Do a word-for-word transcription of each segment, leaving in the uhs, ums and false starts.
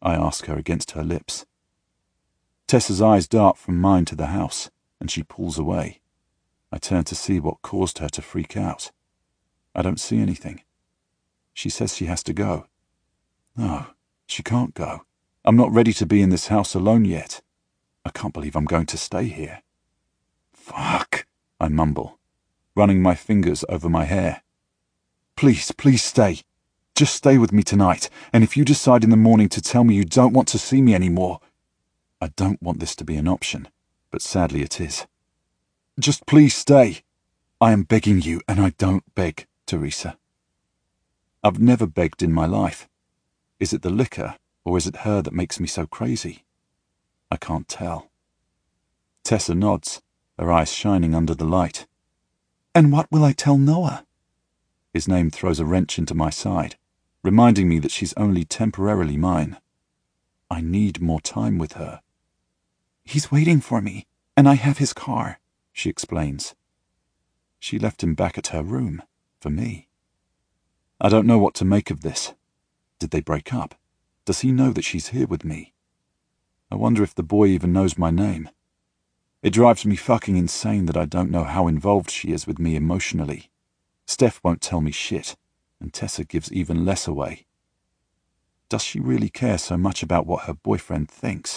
I ask her against her lips. Tessa's eyes dart from mine to the house, and she pulls away. I turn to see what caused her to freak out. I don't see anything. She says she has to go. No, she can't go. I'm not ready to be in this house alone yet. I can't believe I'm going to stay here. Fuck, I mumble, running my fingers over my hair. Please, please stay. Just stay with me tonight, and if you decide in the morning to tell me you don't want to see me anymore... I don't want this to be an option, but sadly it is. Just please stay. I am begging you, and I don't beg, Teresa. I've never begged in my life. Is it the liquor, or is it her that makes me so crazy? I can't tell. Tessa nods, her eyes shining under the light. And what will I tell Noah? His name throws a wrench into my side, reminding me that she's only temporarily mine. I need more time with her. He's waiting for me, and I have his car, she explains. She left him back at her room, for me. I don't know what to make of this. Did they break up? Does he know that she's here with me? I wonder if the boy even knows my name. It drives me fucking insane that I don't know how involved she is with me emotionally. Steph won't tell me shit, and Tessa gives even less away. Does she really care so much about what her boyfriend thinks?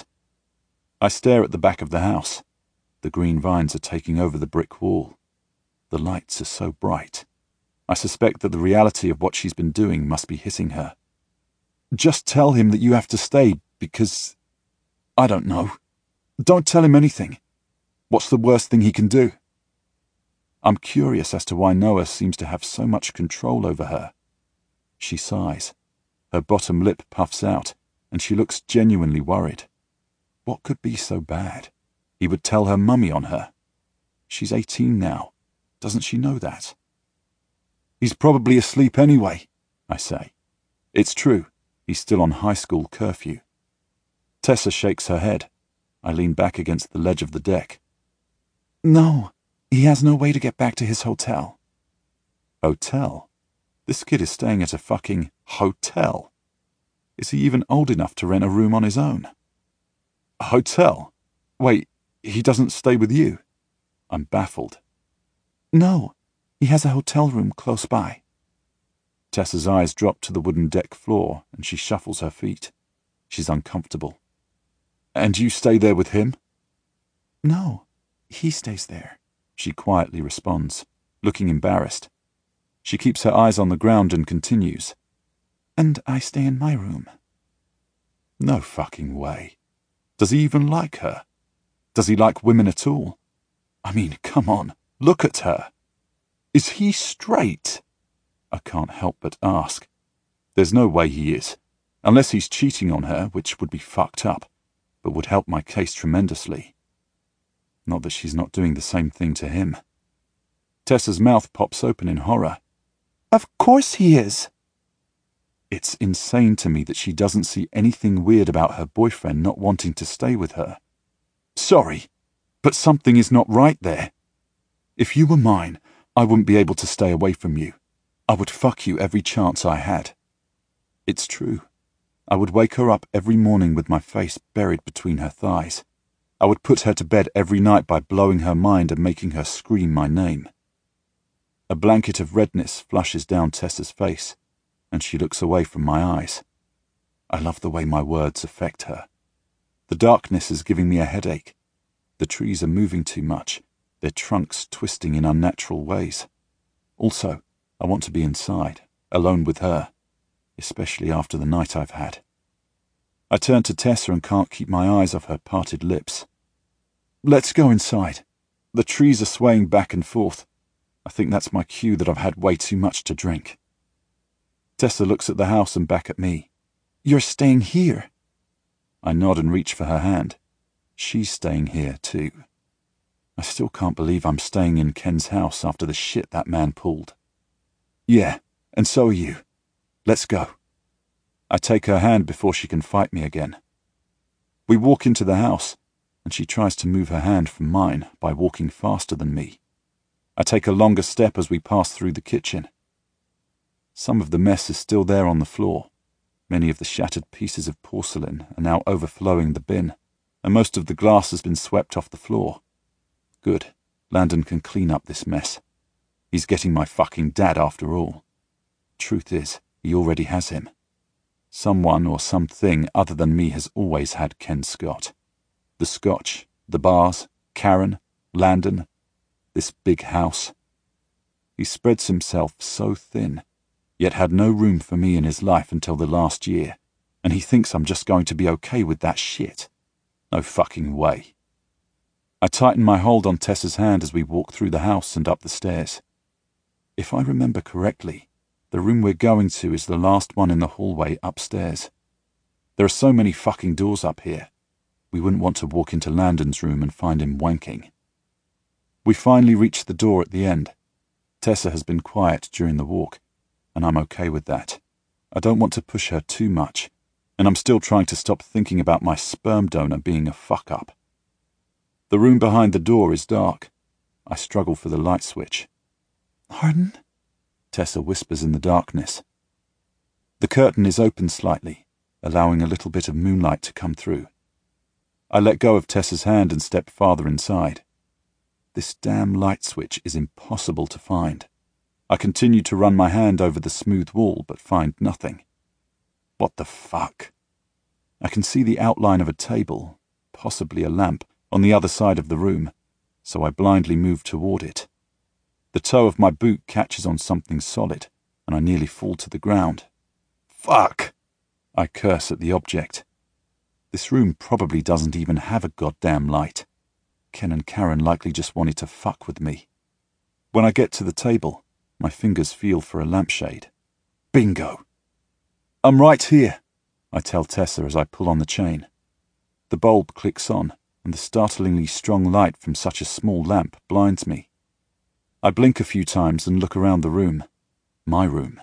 I stare at the back of the house. The green vines are taking over the brick wall. The lights are so bright. I suspect that the reality of what she's been doing must be hitting her. Just tell him that you have to stay, because... I don't know. Don't tell him anything. What's the worst thing he can do? I'm curious as to why Noah seems to have so much control over her. She sighs. Her bottom lip puffs out, and she looks genuinely worried. What could be so bad? He would tell her mummy on her. She's eighteen now. Doesn't she know that? He's probably asleep anyway, I say. It's true. He's still on high school curfew. Tessa shakes her head. I lean back against the ledge of the deck. No, he has no way to get back to his hotel. Hotel? This kid is staying at a fucking hotel. Is he even old enough to rent a room on his own? A hotel? Wait, he doesn't stay with you? I'm baffled. No, he has a hotel room close by. Tessa's eyes drop to the wooden deck floor, and she shuffles her feet. She's uncomfortable. And you stay there with him? No, he stays there, she quietly responds, looking embarrassed. She keeps her eyes on the ground and continues. And I stay in my room. No fucking way. Does he even like her? Does he like women at all? I mean, come on, look at her. Is he straight? I can't help but ask. There's no way he is, unless he's cheating on her, which would be fucked up, but would help my case tremendously. Not that she's not doing the same thing to him. Tessa's mouth pops open in horror. Of course he is. It's insane to me that she doesn't see anything weird about her boyfriend not wanting to stay with her. Sorry, but something is not right there. If you were mine, I wouldn't be able to stay away from you. I would fuck you every chance I had. It's true. I would wake her up every morning with my face buried between her thighs. I would put her to bed every night by blowing her mind and making her scream my name. A blanket of redness flushes down Tessa's face, and she looks away from my eyes. I love the way my words affect her. The darkness is giving me a headache. The trees are moving too much, their trunks twisting in unnatural ways. Also, I want to be inside, alone with her, especially after the night I've had. I turn to Tessa and can't keep my eyes off her parted lips. Let's go inside. The trees are swaying back and forth. I think that's my cue that I've had way too much to drink. Tessa looks at the house and back at me. You're staying here? I nod and reach for her hand. She's staying here too. I still can't believe I'm staying in Ken's house after the shit that man pulled. Yeah, and so are you. Let's go. I take her hand before she can fight me again. We walk into the house, and she tries to move her hand from mine by walking faster than me. I take a longer step as we pass through the kitchen. Some of the mess is still there on the floor. Many of the shattered pieces of porcelain are now overflowing the bin, and most of the glass has been swept off the floor. Good. Landon can clean up this mess. He's getting my fucking dad after all. Truth is, he already has him. Someone or something other than me has always had Ken Scott. The scotch, the bars, Karen, Landon, this big house. He spreads himself so thin, yet had no room for me in his life until the last year, and he thinks I'm just going to be okay with that shit. No fucking way. I tighten my hold on Tessa's hand as we walk through the house and up the stairs. If I remember correctly, the room we're going to is the last one in the hallway upstairs. There are so many fucking doors up here. We wouldn't want to walk into Landon's room and find him wanking. We finally reach the door at the end. Tessa has been quiet during the walk, and I'm okay with that. I don't want to push her too much, and I'm still trying to stop thinking about my sperm donor being a fuck-up. The room behind the door is dark. I struggle for the light switch. "Arden?" Tessa whispers in the darkness. The curtain is open slightly, allowing a little bit of moonlight to come through. I let go of Tessa's hand and step farther inside. This damn light switch is impossible to find. I continue to run my hand over the smooth wall, but find nothing. What the fuck? I can see the outline of a table, possibly a lamp, on the other side of the room, so I blindly move toward it. The toe of my boot catches on something solid, and I nearly fall to the ground. Fuck! I curse at the object. This room probably doesn't even have a goddamn light. Ken and Karen likely just wanted to fuck with me. When I get to the table, my fingers feel for a lampshade. Bingo! "I'm right here," I tell Tessa as I pull on the chain. The bulb clicks on, and the startlingly strong light from such a small lamp blinds me. I blink a few times and look around the room. My room.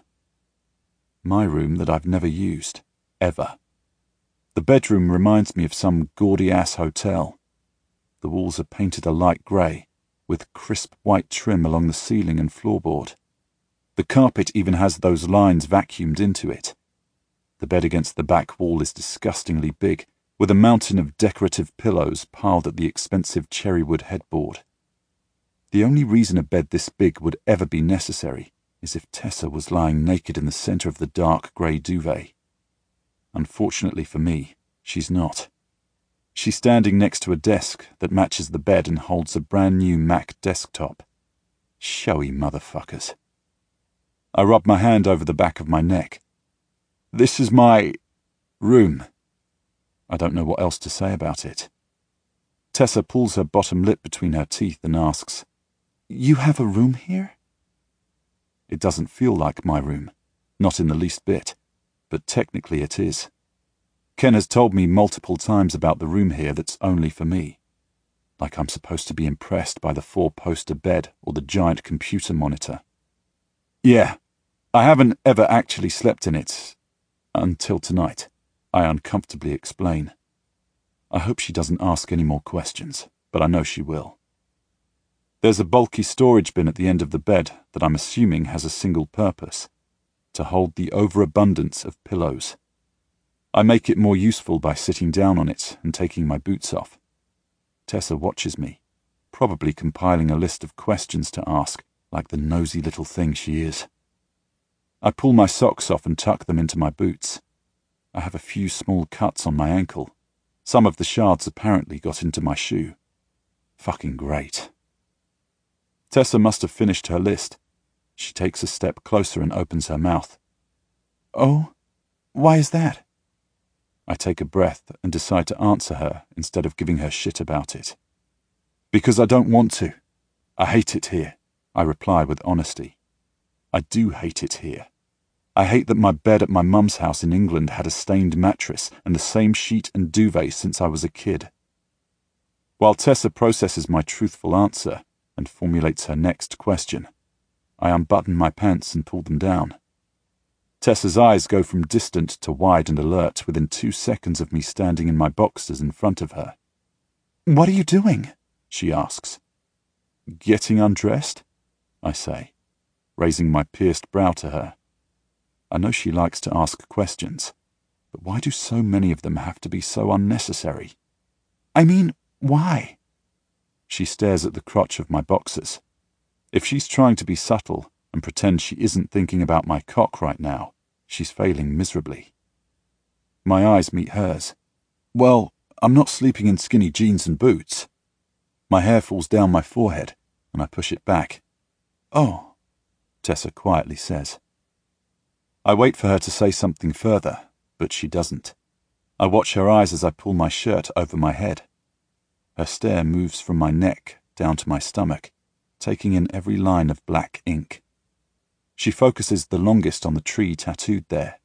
My room that I've never used. Ever. The bedroom reminds me of some gaudy-ass hotel. The walls are painted a light grey, with crisp white trim along the ceiling and floorboard. The carpet even has those lines vacuumed into it. The bed against the back wall is disgustingly big, with a mountain of decorative pillows piled at the expensive cherrywood headboard. The only reason a bed this big would ever be necessary is if Tessa was lying naked in the centre of the dark grey duvet. Unfortunately for me, she's not. She's standing next to a desk that matches the bed and holds a brand new Mac desktop. Showy motherfuckers. I rub my hand over the back of my neck. This is my room. I don't know what else to say about it. Tessa pulls her bottom lip between her teeth and asks, "You have a room here?" It doesn't feel like my room, not in the least bit, but technically it is. Ken has told me multiple times about the room here that's only for me. Like I'm supposed to be impressed by the four-poster bed or the giant computer monitor. Yeah, I haven't ever actually slept in it. Until tonight, I uncomfortably explain. I hope she doesn't ask any more questions, but I know she will. There's a bulky storage bin at the end of the bed that I'm assuming has a single purpose, to hold the overabundance of pillows. I make it more useful by sitting down on it and taking my boots off. Tessa watches me, probably compiling a list of questions to ask, like the nosy little thing she is. I pull my socks off and tuck them into my boots. I have a few small cuts on my ankle. Some of the shards apparently got into my shoe. Fucking great. Tessa must have finished her list. She takes a step closer and opens her mouth. "Oh, why is that?" I take a breath and decide to answer her instead of giving her shit about it. "Because I don't want to. I hate it here," I reply with honesty. I do hate it here. I hate that my bed at my mum's house in England had a stained mattress and the same sheet and duvet since I was a kid. While Tessa processes my truthful answer and formulates her next question, I unbutton my pants and pull them down. Tessa's eyes go from distant to wide and alert within two seconds of me standing in my boxers in front of her. "What are you doing?" she asks. "Getting undressed?" I say, raising my pierced brow to her. I know she likes to ask questions, But why do so many of them have to be so unnecessary? I mean, why? She stares at the crotch of my boxers. If she's trying to be subtle and pretend she isn't thinking about my cock right now, she's failing miserably. My eyes meet hers. Well, I'm not sleeping in skinny jeans and boots. My hair falls down my forehead, and I push it back. Oh, Tessa quietly says. I wait for her to say something further, but she doesn't. I watch her eyes as I pull my shirt over my head. Her stare moves from my neck down to my stomach, taking in every line of black ink. She focuses the longest on the tree tattooed there.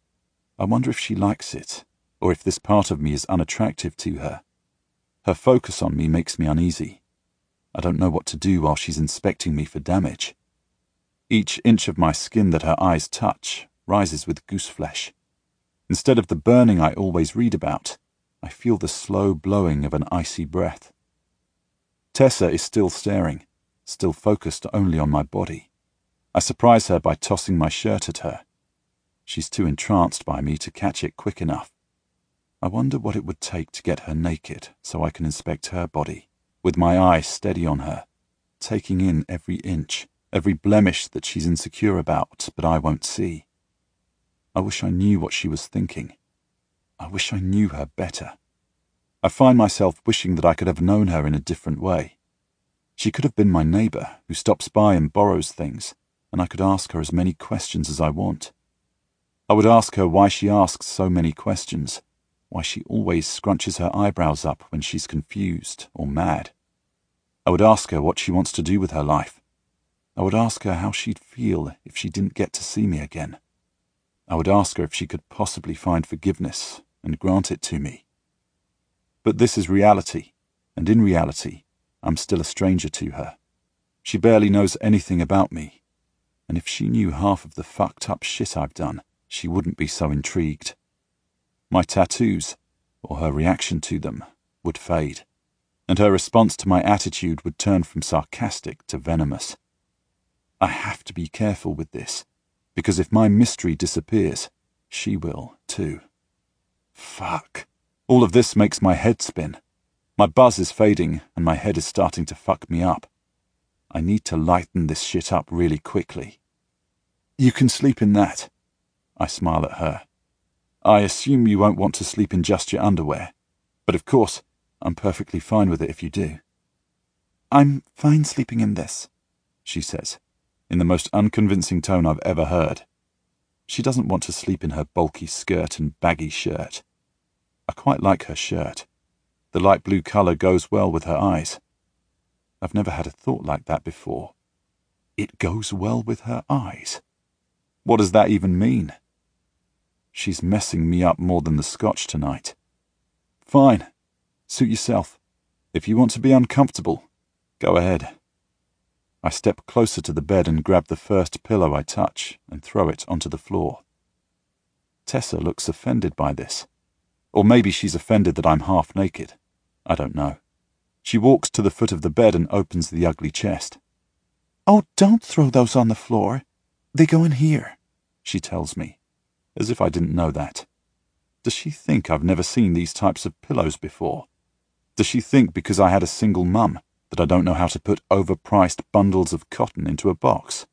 I wonder if she likes it, or if this part of me is unattractive to her. Her focus on me makes me uneasy. I don't know what to do while she's inspecting me for damage. Each inch of my skin that her eyes touch rises with gooseflesh. Instead of the burning I always read about, I feel the slow blowing of an icy breath. Tessa is still staring, still focused only on my body. I surprise her by tossing my shirt at her. She's too entranced by me to catch it quick enough. I wonder what it would take to get her naked so I can inspect her body, with my eye steady on her, taking in every inch, every blemish that she's insecure about but I won't see. I wish I knew what she was thinking. I wish I knew her better. I find myself wishing that I could have known her in a different way. She could have been my neighbour who stops by and borrows things, and I could ask her as many questions as I want. I would ask her why she asks so many questions, why she always scrunches her eyebrows up when she's confused or mad. I would ask her what she wants to do with her life. I would ask her how she'd feel if she didn't get to see me again. I would ask her if she could possibly find forgiveness and grant it to me. But this is reality, and in reality, I'm still a stranger to her. She barely knows anything about me, and if she knew half of the fucked up shit I've done, she wouldn't be so intrigued. My tattoos, or her reaction to them, would fade, and her response to my attitude would turn from sarcastic to venomous. I have to be careful with this, because if my mystery disappears, she will, too. Fuck. All of this makes my head spin. My buzz is fading, and my head is starting to fuck me up. I need to lighten this shit up really quickly. You can sleep in that. I smile at her. I assume you won't want to sleep in just your underwear, but of course, I'm perfectly fine with it if you do. I'm fine sleeping in this, she says, in the most unconvincing tone I've ever heard. She doesn't want to sleep in her bulky skirt and baggy shirt. I quite like her shirt. The light blue colour goes well with her eyes. I've never had a thought like that before. It goes well with her eyes. What does that even mean? She's messing me up more than the scotch tonight. Fine. Suit yourself. If you want to be uncomfortable, go ahead. I step closer to the bed and grab the first pillow I touch and throw it onto the floor. Tessa looks offended by this. Or maybe she's offended that I'm half naked. I don't know. She walks to the foot of the bed and opens the ugly chest. Oh, don't throw those on the floor. They go in here, she tells me, as if I didn't know that. Does she think I've never seen these types of pillows before? Does she think because I had a single mum that I don't know how to put overpriced bundles of cotton into a box?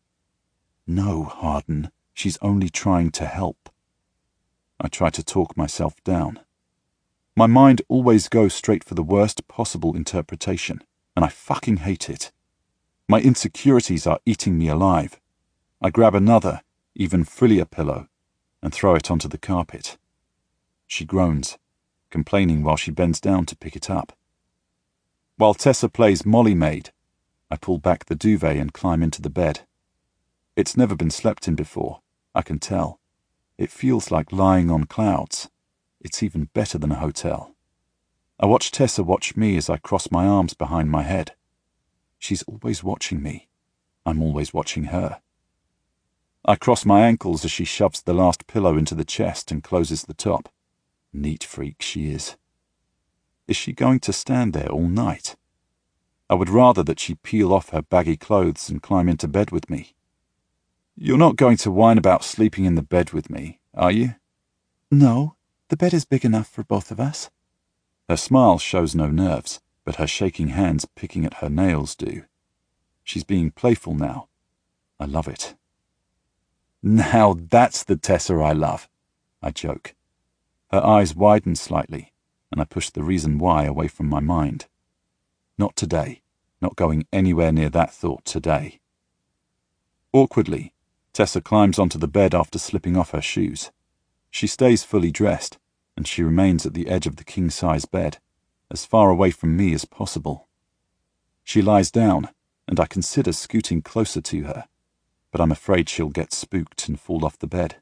No, Harden, she's only trying to help. I try to talk myself down. My mind always goes straight for the worst possible interpretation, and I fucking hate it. My insecurities are eating me alive. I grab another, even frillier pillow and throw it onto the carpet. She groans, complaining while she bends down to pick it up. While Tessa plays Molly Maid, I pull back the duvet and climb into the bed. It's never been slept in before, I can tell. It feels like lying on clouds. It's even better than a hotel. I watch Tessa watch me as I cross my arms behind my head. She's always watching me. I'm always watching her. I cross my ankles as she shoves the last pillow into the chest and closes the top. Neat freak she is. Is she going to stand there all night? I would rather that she peel off her baggy clothes and climb into bed with me. You're not going to whine about sleeping in the bed with me, are you? No, The bed is big enough for both of us. Her smile shows no nerves, but her shaking hands picking at her nails do. She's being playful now. I love it. Now that's the Tessa I love, I joke. Her eyes widen slightly, and I push the reason why away from my mind. Not today. Not going anywhere near that thought today. Awkwardly, Tessa climbs onto the bed after slipping off her shoes. She stays fully dressed, and she remains at the edge of the king-size bed, as far away from me as possible. She lies down, and I consider scooting closer to her, but I'm afraid she'll get spooked and fall off the bed.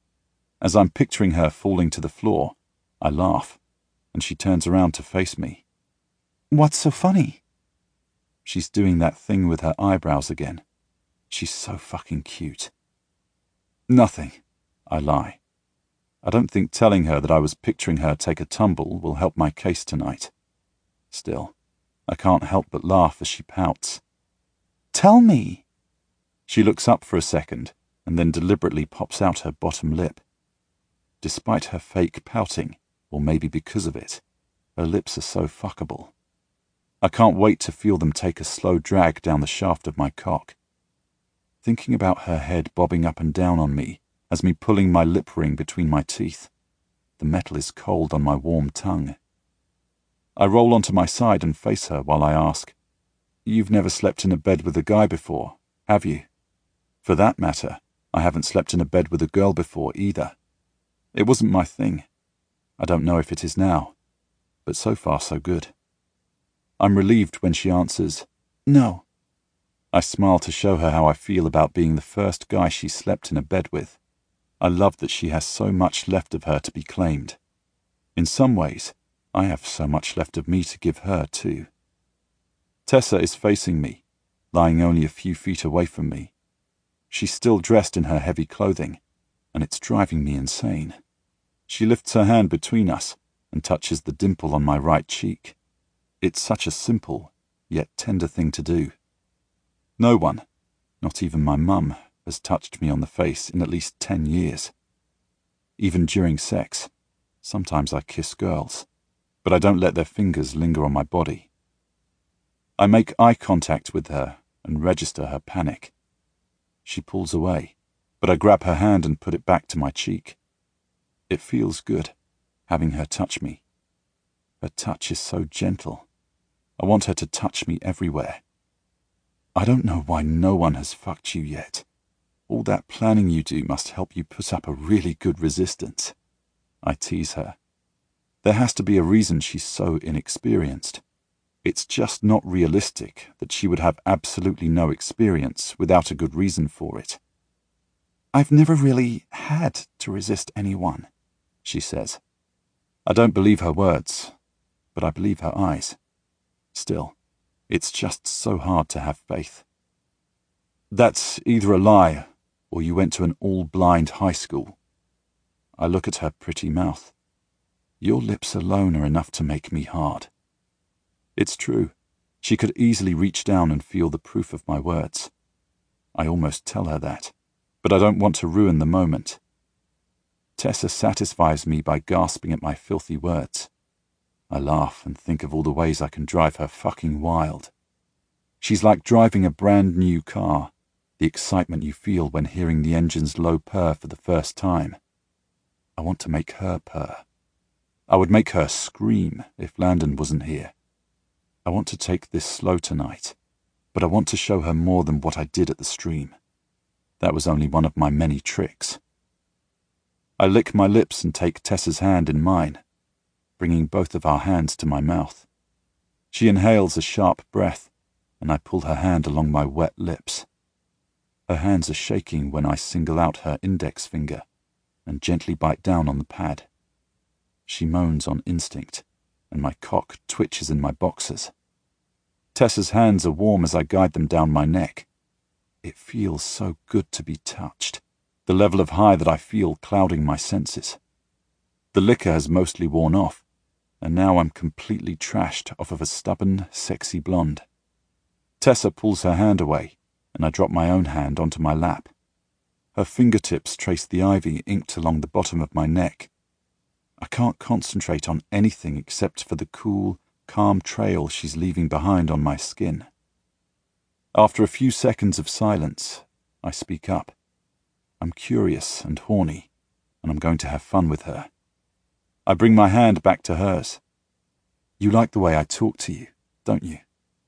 As I'm picturing her falling to the floor, I laugh, and she turns around to face me. What's so funny? She's doing that thing with her eyebrows again. She's so fucking cute. Nothing, I lie. I don't think telling her that I was picturing her take a tumble will help my case tonight. Still, I can't help but laugh as she pouts. Tell me. She looks up for a second and then deliberately pops out her bottom lip. Despite her fake pouting, or maybe because of it, her lips are so fuckable. I can't wait to feel them take a slow drag down the shaft of my cock. Thinking about her head bobbing up and down on me has me pulling my lip ring between my teeth. The metal is cold on my warm tongue. I roll onto my side and face her while I ask, You've never slept in a bed with a guy before, have you? For that matter, I haven't slept in a bed with a girl before either. It wasn't my thing. I don't know if it is now, but so far so good. I'm relieved when she answers, No. I smile to show her how I feel about being the first guy she slept in a bed with. I love that she has so much left of her to be claimed. In some ways, I have so much left of me to give her too. Tessa is facing me, lying only a few feet away from me. She's still dressed in her heavy clothing, and it's driving me insane. She lifts her hand between us and touches the dimple on my right cheek. It's such a simple, yet tender thing to do. No one, not even my mum, has touched me on the face in at least ten years. Even during sex, sometimes I kiss girls, but I don't let their fingers linger on my body. I make eye contact with her and register her panic. She pulls away, but I grab her hand and put it back to my cheek. It feels good, having her touch me. Her touch is so gentle. I want her to touch me everywhere. I don't know why no one has fucked you yet. All that planning you do must help you put up a really good resistance. I tease her. There has to be a reason she's so inexperienced. It's just not realistic that she would have absolutely no experience without a good reason for it. I've never really had to resist anyone, she says. I don't believe her words, but I believe her eyes. Still, it's just so hard to have faith. That's either a lie or you went to an all-blind high school. I look at her pretty mouth. Your lips alone are enough to make me hard. It's true. She could easily reach down and feel the proof of my words. I almost tell her that, but I don't want to ruin the moment. Tessa satisfies me by gasping at my filthy words. I laugh and think of all the ways I can drive her fucking wild. She's like driving a brand new car, the excitement you feel when hearing the engine's low purr for the first time. I want to make her purr. I would make her scream if Landon wasn't here. I want to take this slow tonight, but I want to show her more than what I did at the stream. That was only one of my many tricks. I lick my lips and take Tessa's hand in mine, bringing both of our hands to my mouth. She inhales a sharp breath, and I pull her hand along my wet lips. Her hands are shaking when I single out her index finger and gently bite down on the pad. She moans on instinct, and my cock twitches in my boxers. Tessa's hands are warm as I guide them down my neck. It feels so good to be touched, the level of high that I feel clouding my senses. The liquor has mostly worn off, and now I'm completely trashed off of a stubborn, sexy blonde. Tessa pulls her hand away, and I drop my own hand onto my lap. Her fingertips trace the ivy inked along the bottom of my neck. I can't concentrate on anything except for the cool, calm trail she's leaving behind on my skin. After a few seconds of silence, I speak up. I'm curious and horny, and I'm going to have fun with her. I bring my hand back to hers. You like the way I talk to you, don't you?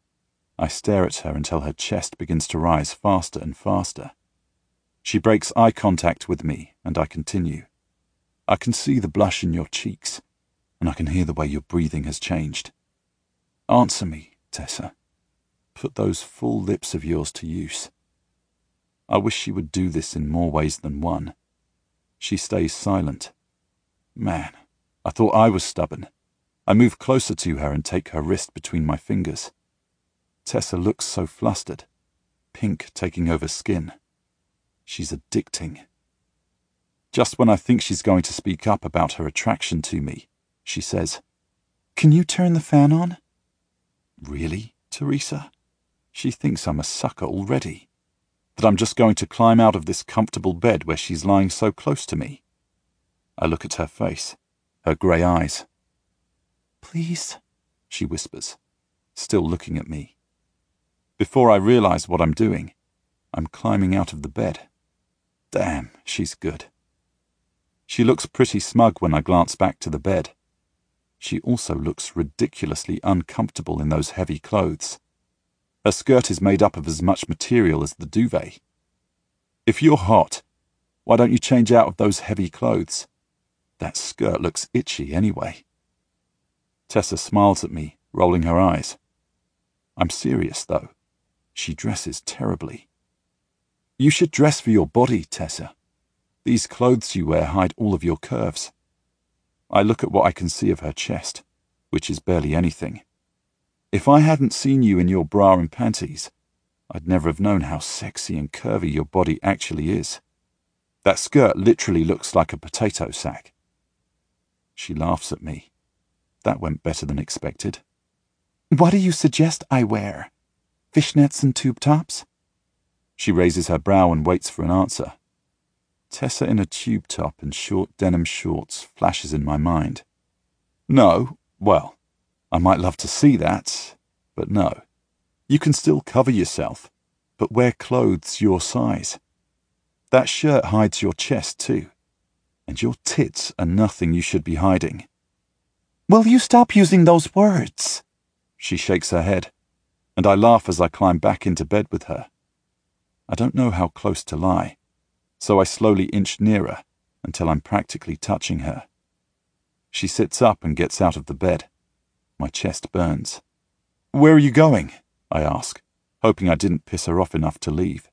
I stare at her until her chest begins to rise faster and faster. She breaks eye contact with me, and I continue. I can see the blush in your cheeks, and I can hear the way your breathing has changed. Answer me, Tessa. Put those full lips of yours to use. I wish she would do this in more ways than one. She stays silent. Man, I thought I was stubborn. I move closer to her and take her wrist between my fingers. Tessa looks so flustered, pink taking over skin. She's addicting. Just when I think she's going to speak up about her attraction to me, she says, "Can you turn the fan on?" Really, Teresa? She thinks I'm a sucker already. That I'm just going to climb out of this comfortable bed where she's lying so close to me. I look at her face, her grey eyes. "Please," she whispers, still looking at me. Before I realize what I'm doing, I'm climbing out of the bed. Damn, she's good. She looks pretty smug when I glance back to the bed. She also looks ridiculously uncomfortable in those heavy clothes. Her skirt is made up of as much material as the duvet. If you're hot, why don't you change out of those heavy clothes? That skirt looks itchy anyway. Tessa smiles at me, rolling her eyes. I'm serious, though. She dresses terribly. You should dress for your body, Tessa. These clothes you wear hide all of your curves. I look at what I can see of her chest, which is barely anything. If I hadn't seen you in your bra and panties, I'd never have known how sexy and curvy your body actually is. That skirt literally looks like a potato sack. She laughs at me. That went better than expected. What do you suggest I wear? Fishnets and tube tops? She raises her brow and waits for an answer. Tessa in a tube top and short denim shorts flashes in my mind. No, well, I might love to see that, but no. You can still cover yourself, but wear clothes your size. That shirt hides your chest too, and your tits are nothing you should be hiding. Will you stop using those words? She shakes her head, and I laugh as I climb back into bed with her. I don't know how close to lie, so I slowly inch nearer until I'm practically touching her. She sits up and gets out of the bed. My chest burns. Where are you going? I ask, hoping I didn't piss her off enough to leave.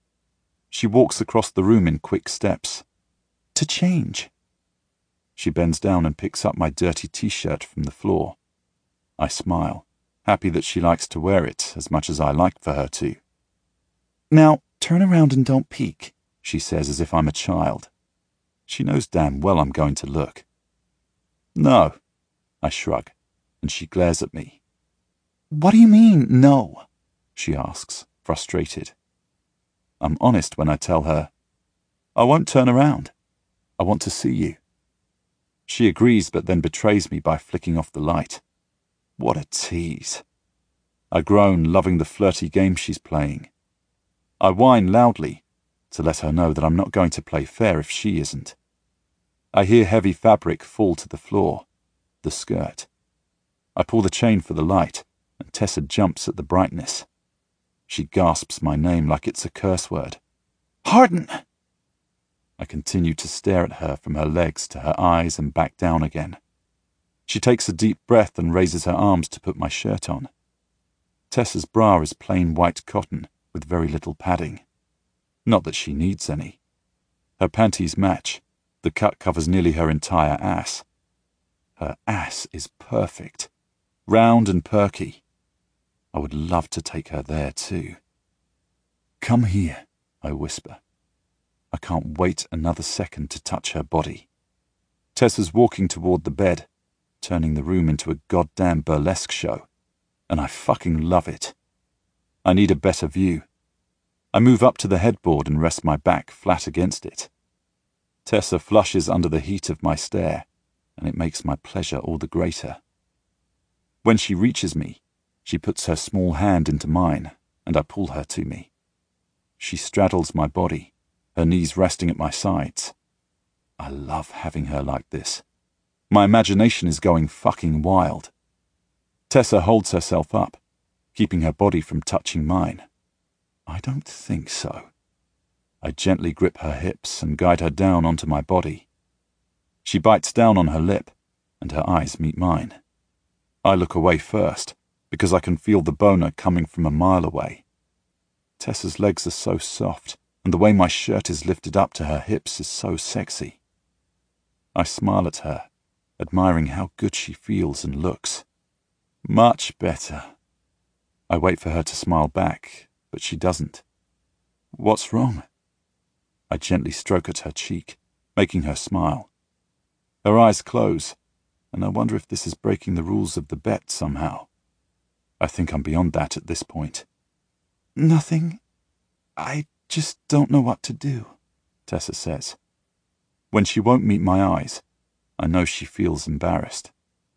She walks across the room in quick steps. To change. She bends down and picks up my dirty t-shirt from the floor. I smile, happy that she likes to wear it as much as I like for her to. Now, turn around and don't peek, she says as if I'm a child. She knows damn well I'm going to look. No, I shrug, and she glares at me. What do you mean, no? She asks, frustrated. I'm honest when I tell her, I won't turn around. I want to see you. She agrees but then betrays me by flicking off the light. What a tease. I groan, loving the flirty game she's playing. I whine loudly to let her know that I'm not going to play fair if she isn't. I hear heavy fabric fall to the floor, the skirt. I pull the chain for the light, and Tessa jumps at the brightness. She gasps my name like it's a curse word. Harden! I continue to stare at her from her legs to her eyes and back down again. She takes a deep breath and raises her arms to put my shirt on. Tessa's bra is plain white cotton with very little padding. Not that she needs any. Her panties match. The cut covers nearly her entire ass. Her ass is perfect, round and perky. I would love to take her there too. Come here, I whisper. I can't wait another second to touch her body. Tessa's walking toward the bed, turning the room into a goddamn burlesque show, and I fucking love it. I need a better view. I move up to the headboard and rest my back flat against it. Tessa flushes under the heat of my stare. and it makes my pleasure all the greater. When she reaches me, she puts her small hand into mine, and I pull her to me. She straddles my body, her knees resting at my sides. I love having her like this. My imagination is going fucking wild. Tessa holds herself up, keeping her body from touching mine. I don't think so. I gently grip her hips and guide her down onto my body. She bites down on her lip, and her eyes meet mine. I look away first, because I can feel the boner coming from a mile away. Tessa's legs are so soft, and the way my shirt is lifted up to her hips is so sexy. I smile at her, admiring how good she feels and looks. Much better. I wait for her to smile back, but she doesn't. What's wrong? I gently stroke at her cheek, making her smile. Her eyes close, and I wonder if this is breaking the rules of the bet somehow. I think I'm beyond that at this point. Nothing. I just don't know what to do, Tessa says. When she won't meet my eyes, I know she feels embarrassed.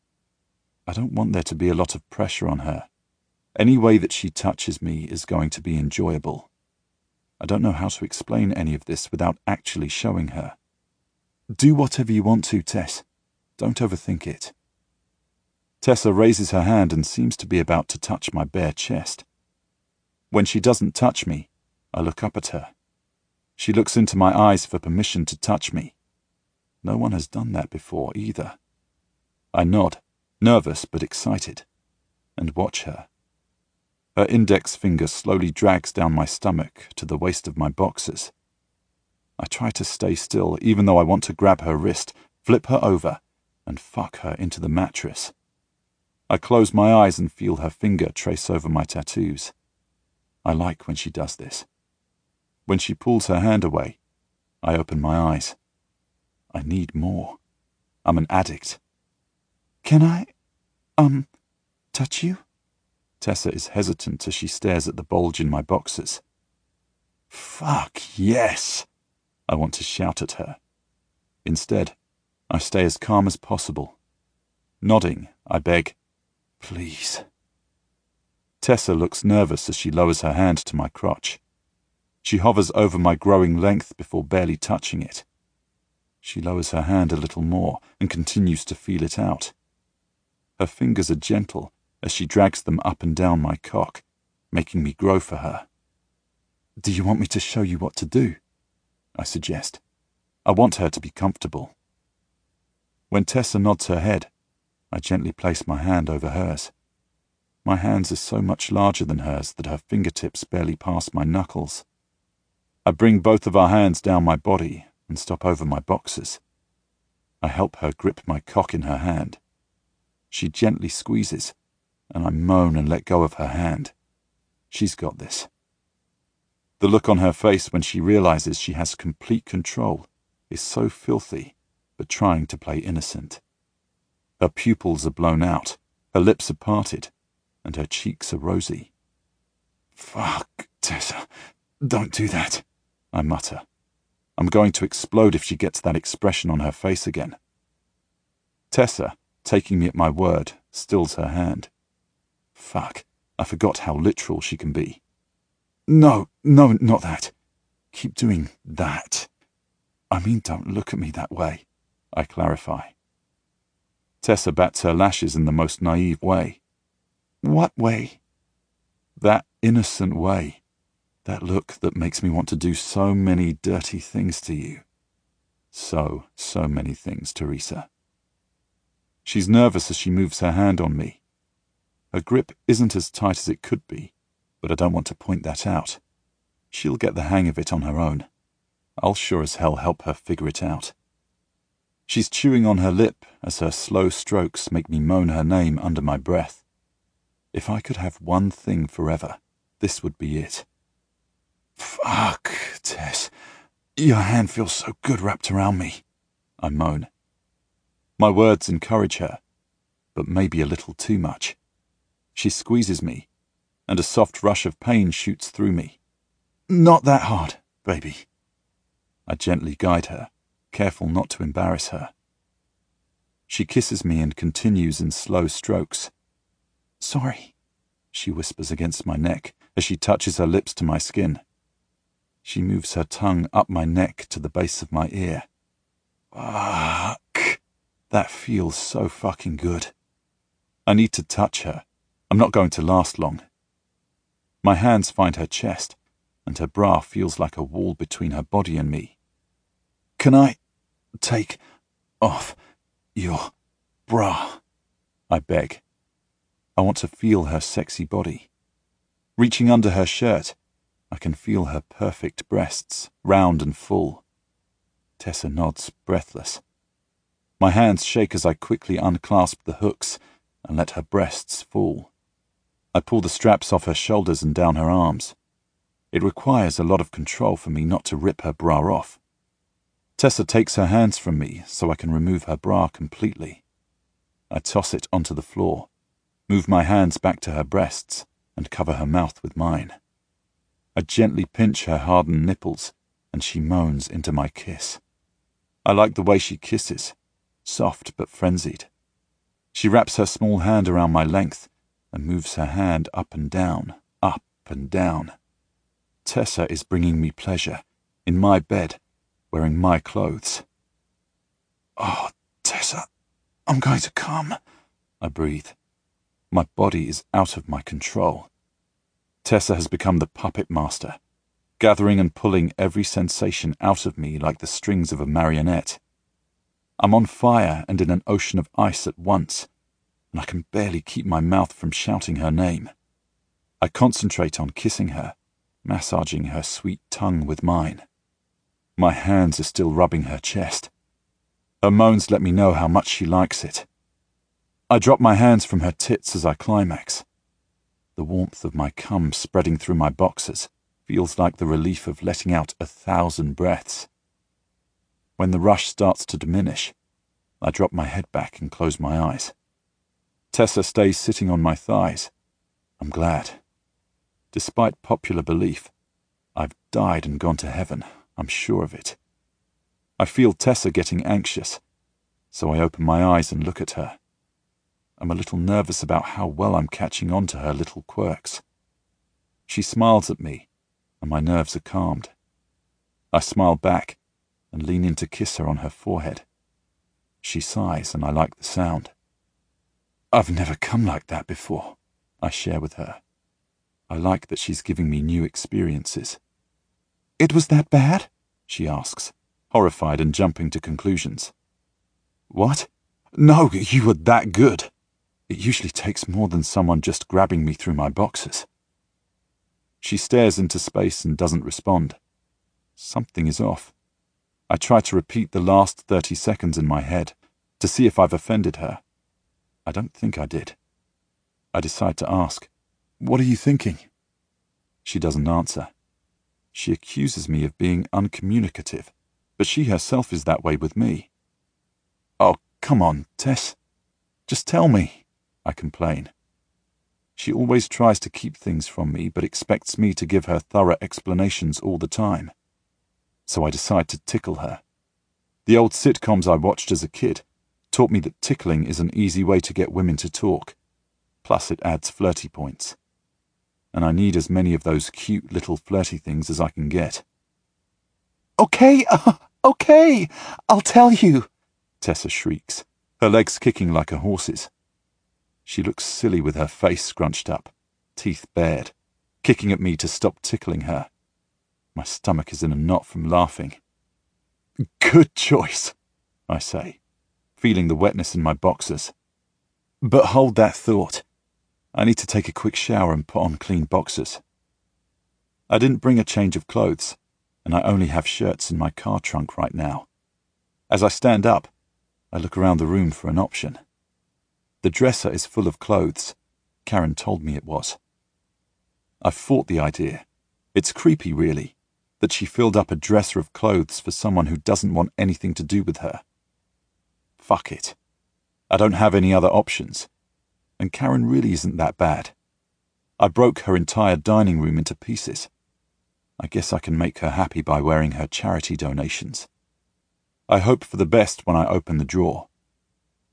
I don't want there to be a lot of pressure on her. Any way that she touches me is going to be enjoyable. I don't know how to explain any of this without actually showing her. Do whatever you want to, Tess. Don't overthink it. Tessa raises her hand and seems to be about to touch my bare chest. When she doesn't touch me, I look up at her. She looks into my eyes for permission to touch me. No one has done that before either. I nod, nervous but excited, and watch her. Her index finger slowly drags down my stomach to the waist of my boxers. I try to stay still, even though I want to grab her wrist, flip her over, and fuck her into the mattress. I close my eyes and feel her finger trace over my tattoos. I like when she does this. When she pulls her hand away, I open my eyes. I need more. I'm an addict. Can I, um, touch you? Tessa is hesitant as she stares at the bulge in my boxers. Fuck yes! I want to shout at her. Instead, I stay as calm as possible. Nodding, I beg, please. Tessa looks nervous as she lowers her hand to my crotch. She hovers over my growing length before barely touching it. She lowers her hand a little more and continues to feel it out. Her fingers are gentle as she drags them up and down my cock, making me grow for her. Do you want me to show you what to do? I suggest. I want her to be comfortable. When Tessa nods her head, I gently place my hand over hers. My hands are so much larger than hers that her fingertips barely pass my knuckles. I bring both of our hands down my body and stop over my boxers. I help her grip my cock in her hand. She gently squeezes, and I moan and let go of her hand. She's got this. The look on her face when she realizes she has complete control is so filthy, but trying to play innocent. Her pupils are blown out, her lips are parted, and her cheeks are rosy. Fuck, Tessa, don't do that, I mutter. I'm going to explode if she gets that expression on her face again. Tessa, taking me at my word, stills her hand. Fuck, I forgot how literal she can be. No, no, not that. Keep doing that. I mean, don't look at me that way, I clarify. Tessa bats her lashes in the most naive way. What way? That innocent way. That look that makes me want to do so many dirty things to you. So, so many things, Teresa. She's nervous as she moves her hand on me. Her grip isn't as tight as it could be, but I don't want to point that out. She'll get the hang of it on her own. I'll sure as hell help her figure it out. She's chewing on her lip as her slow strokes make me moan her name under my breath. If I could have one thing forever, this would be it. Fuck, Tess. Your hand feels so good wrapped around me, I moan. My words encourage her, but maybe a little too much. She squeezes me, and a soft rush of pain shoots through me. Not that hard, baby. I gently guide her, careful not to embarrass her. She kisses me and continues in slow strokes. Sorry, she whispers against my neck as she touches her lips to my skin. She moves her tongue up my neck to the base of my ear. Fuck. That feels so fucking good. I need to touch her. I'm not going to last long. My hands find her chest, and her bra feels like a wall between her body and me. Can I take off your bra? I beg. I want to feel her sexy body. Reaching under her shirt, I can feel her perfect breasts, round and full. Tessa nods, breathless. My hands shake as I quickly unclasp the hooks and let her breasts fall. I pull the straps off her shoulders and down her arms. It requires a lot of control for me not to rip her bra off. Tessa takes her hands from me so I can remove her bra completely. I toss it onto the floor, move my hands back to her breasts, and cover her mouth with mine. I gently pinch her hardened nipples, and she moans into my kiss. I like the way she kisses, soft but frenzied. She wraps her small hand around my length and moves her hand up and down, up and down. Tessa is bringing me pleasure, in my bed, wearing my clothes. Oh, Tessa, I'm going to come, I breathe. My body is out of my control. Tessa has become the puppet master, gathering and pulling every sensation out of me like the strings of a marionette. I'm on fire and in an ocean of ice at once, and I can barely keep my mouth from shouting her name. I concentrate on kissing her, massaging her sweet tongue with mine. My hands are still rubbing her chest. Her moans let me know how much she likes it. I drop my hands from her tits as I climax. The warmth of my cum spreading through my boxers feels like the relief of letting out a thousand breaths. When the rush starts to diminish, I drop my head back and close my eyes. Tessa stays sitting on my thighs. I'm glad. Despite popular belief, I've died and gone to heaven. I'm sure of it. I feel Tessa getting anxious, so I open my eyes and look at her. I'm a little nervous about how well I'm catching on to her little quirks. She smiles at me, and my nerves are calmed. I smile back and lean in to kiss her on her forehead. She sighs, and I like the sound. I've never come like that before, I share with her. I like that she's giving me new experiences. It was that bad? She asks, horrified and jumping to conclusions. What? No, you were that good. It usually takes more than someone just grabbing me through my boxers. She stares into space and doesn't respond. Something is off. I try to repeat the last thirty seconds in my head to see if I've offended her. I don't think I did. I decide to ask, "What are you thinking?" She doesn't answer. She accuses me of being uncommunicative, but she herself is that way with me. "Oh, come on, Tess. Just tell me," I complain. She always tries to keep things from me, but expects me to give her thorough explanations all the time. So I decide to tickle her. The old sitcoms I watched as a kid taught me that tickling is an easy way to get women to talk. Plus it adds flirty points. And I need as many of those cute little flirty things as I can get. Okay, uh, okay, I'll tell you, Tessa shrieks, her legs kicking like a horse's. She looks silly with her face scrunched up, teeth bared, kicking at me to stop tickling her. My stomach is in a knot from laughing. "Good choice," I say, feeling the wetness in my boxers. But hold that thought. I need to take a quick shower and put on clean boxers. I didn't bring a change of clothes, and I only have shirts in my car trunk right now. As I stand up, I look around the room for an option. The dresser is full of clothes. Karen told me it was. I've fought the idea. It's creepy, really, that she filled up a dresser of clothes for someone who doesn't want anything to do with her. Fuck it. I don't have any other options. And Karen really isn't that bad. I broke her entire dining room into pieces. I guess I can make her happy by wearing her charity donations. I hope for the best when I open the drawer.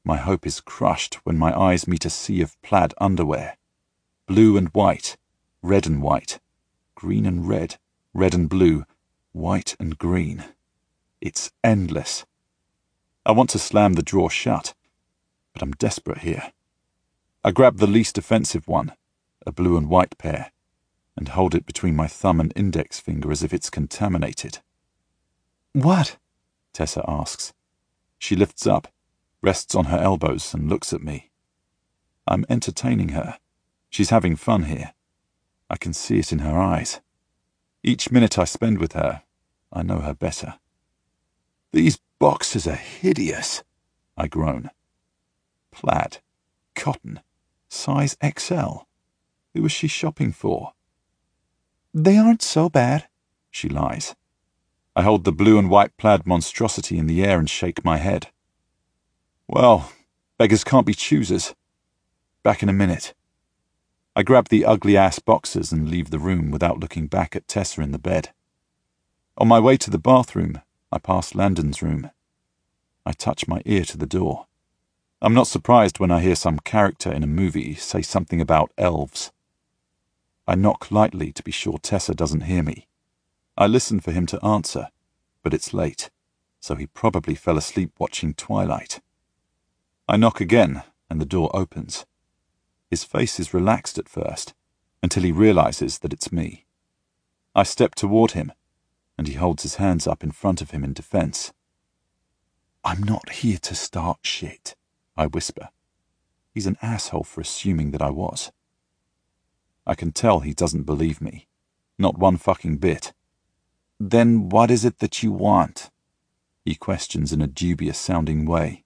My hope is crushed when my eyes meet a sea of plaid underwear. Blue and white, red and white, green and red, red and blue, white and green. It's endless. I want to slam the drawer shut, but I'm desperate here. I grab the least offensive one, a blue and white pair, and hold it between my thumb and index finger as if it's contaminated. What? Tessa asks. She lifts up, rests on her elbows, and looks at me. I'm entertaining her. She's having fun here. I can see it in her eyes. Each minute I spend with her, I know her better. These boxes are hideous, I groan. Plaid, cotton, size X L. Who was she shopping for? They aren't so bad, she lies. I hold the blue and white plaid monstrosity in the air and shake my head. Well, beggars can't be choosers. Back in a minute. I grab the ugly-ass boxes and leave the room without looking back at Tessa in the bed. On my way to the bathroom, I pass Landon's room. I touch my ear to the door. I'm not surprised when I hear some character in a movie say something about elves. I knock lightly to be sure Tessa doesn't hear me. I listen for him to answer, but it's late, so he probably fell asleep watching Twilight. I knock again, and the door opens. His face is relaxed at first, until he realizes that it's me. I step toward him, and he holds his hands up in front of him in defense. I'm not here to start shit, I whisper. He's an asshole for assuming that I was. I can tell he doesn't believe me. Not one fucking bit. Then what is it that you want? He questions in a dubious-sounding way.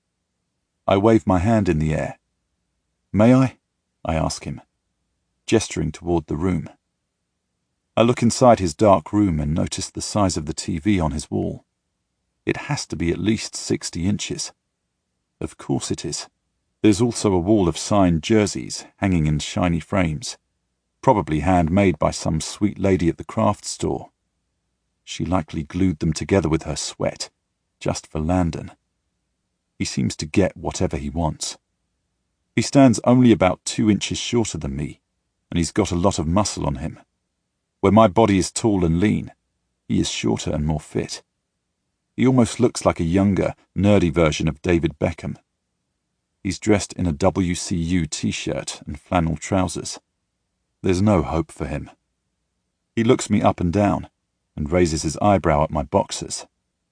I wave my hand in the air. May I? I ask him, gesturing toward the room. I look inside his dark room and notice the size of the T V on his wall. It has to be at least sixty inches. Of course it is. There's also a wall of signed jerseys hanging in shiny frames, probably handmade by some sweet lady at the craft store. She likely glued them together with her sweat, just for Landon. He seems to get whatever he wants. He stands only about two inches shorter than me, and he's got a lot of muscle on him. Where my body is tall and lean, he is shorter and more fit. He almost looks like a younger, nerdy version of David Beckham. He's dressed in a W C U t-shirt and flannel trousers. There's no hope for him. He looks me up and down, and raises his eyebrow at my boxers.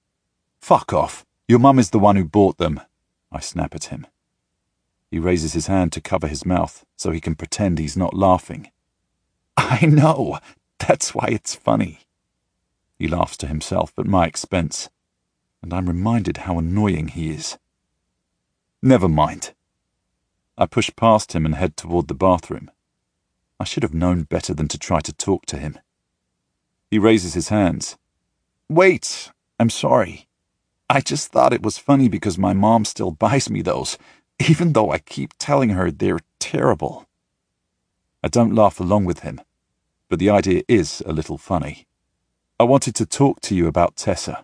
Fuck off. Your mum is the one who bought them, I snap at him. He raises his hand to cover his mouth so he can pretend he's not laughing. I know. That's why it's funny. He laughs to himself at my expense, and I'm reminded how annoying he is. Never mind. I push past him and head toward the bathroom. I should have known better than to try to talk to him. He raises his hands. Wait, I'm sorry. I just thought it was funny because my mom still buys me those, even though I keep telling her they're terrible. I don't laugh along with him, but the idea is a little funny. I wanted to talk to you about Tessa.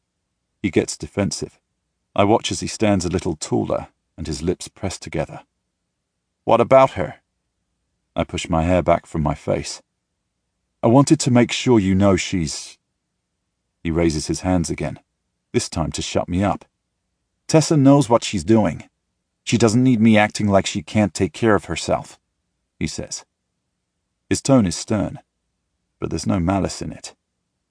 He gets defensive. I watch as he stands a little taller and his lips press together. What about her? I push my hair back from my face. I wanted to make sure you know she's... He raises his hands again, this time to shut me up. Tessa knows what she's doing. She doesn't need me acting like she can't take care of herself, he says. His tone is stern, but there's no malice in it.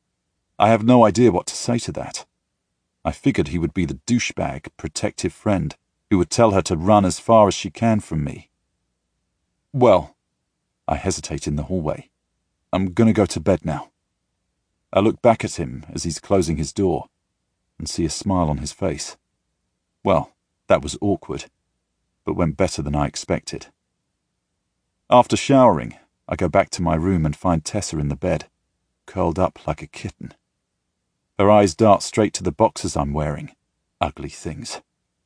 I have no idea what to say to that. I figured he would be the douchebag, protective friend who would tell her to run as far as she can from me. Well, I hesitate in the hallway. I'm gonna go to bed now. I look back at him as he's closing his door and see a smile on his face. Well, that was awkward, but went better than I expected. After showering, I go back to my room and find Tessa in the bed, curled up like a kitten. Her eyes dart straight to the boxers I'm wearing. Ugly things.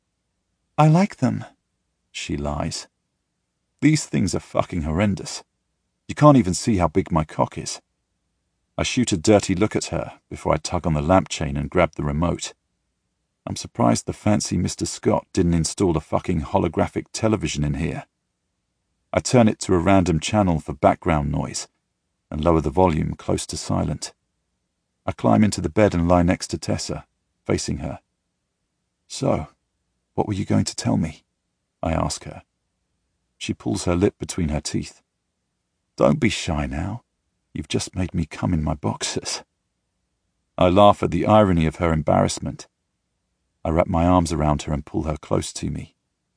I like them, she lies. These things are fucking horrendous. You can't even see how big my cock is. I shoot a dirty look at her before I tug on the lamp chain and grab the remote. I'm surprised the fancy Mister Scott didn't install a fucking holographic television in here. I turn it to a random channel for background noise and lower the volume close to silent. I climb into the bed and lie next to Tessa, facing her. So, what were you going to tell me? I ask her. She pulls her lip between her teeth. Don't be shy now. You've just made me come in my boxers. I laugh at the irony of her embarrassment. I wrap my arms around her and pull her close to me.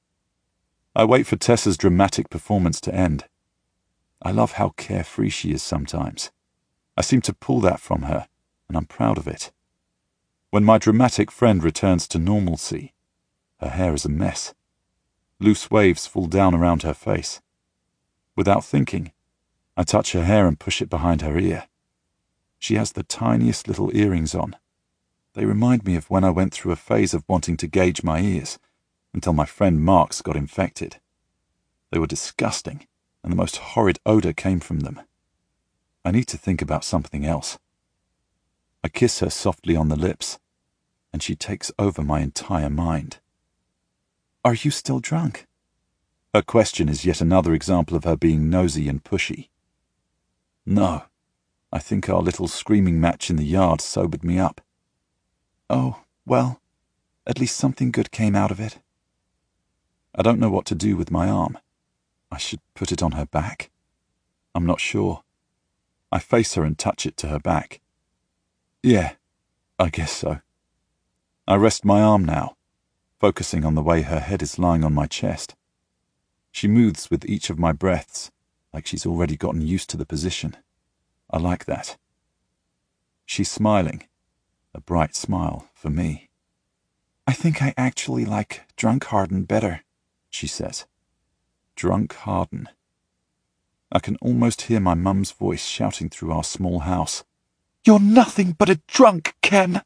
I wait for Tessa's dramatic performance to end. I love how carefree she is sometimes. I seem to pull that from her, and I'm proud of it. When my dramatic friend returns to normalcy, her hair is a mess. Loose waves fall down around her face. Without thinking, I touch her hair and push it behind her ear. She has the tiniest little earrings on. They remind me of when I went through a phase of wanting to gauge my ears, until my friend Mark's got infected. They were disgusting, and the most horrid odour came from them. I need to think about something else. I kiss her softly on the lips, and she takes over my entire mind. Are you still drunk? Her question is yet another example of her being nosy and pushy. No, I think our little screaming match in the yard sobered me up. Oh, well, at least something good came out of it. I don't know what to do with my arm. I should put it on her back. I'm not sure. I face her and touch it to her back. Yeah, I guess so. I rest my arm now, focusing on the way her head is lying on my chest. She moves with each of my breaths, like she's already gotten used to the position. I like that. She's smiling, a bright smile for me. I think I actually like Drunk Harden better, she says. Drunk Harden. I can almost hear my mum's voice shouting through our small house. You're nothing but a drunk, Ken!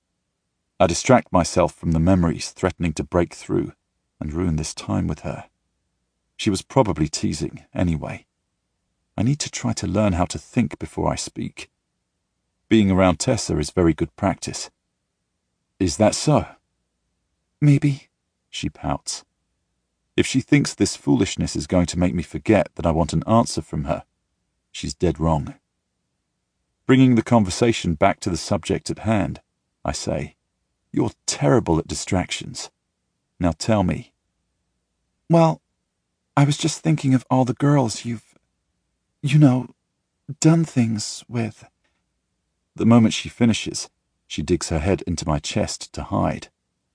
I distract myself from the memories threatening to break through and ruin this time with her. She was probably teasing, anyway. I need to try to learn how to think before I speak. Being around Tessa is very good practice. Is that so? Maybe, she pouts. If she thinks this foolishness is going to make me forget that I want an answer from her, she's dead wrong. Bringing the conversation back to the subject at hand, I say, You're terrible at distractions. Now tell me. Well, I was just thinking of all the girls you've, you know, done things with. The moment she finishes, she digs her head into my chest to hide.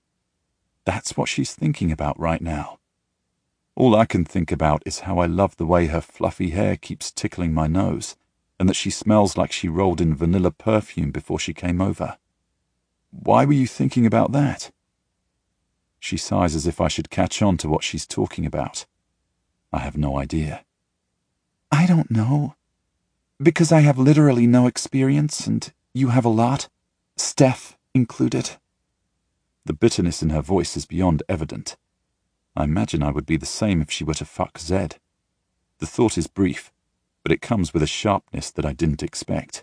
That's what she's thinking about right now. All I can think about is how I love the way her fluffy hair keeps tickling my nose, and that she smells like she rolled in vanilla perfume before she came over. Why were you thinking about that? She sighs as if I should catch on to what she's talking about. I have no idea. I don't know. Because I have literally no experience, and you have a lot, Steph included. The bitterness in her voice is beyond evident. I imagine I would be the same if she were to fuck Zed. The thought is brief, but it comes with a sharpness that I didn't expect.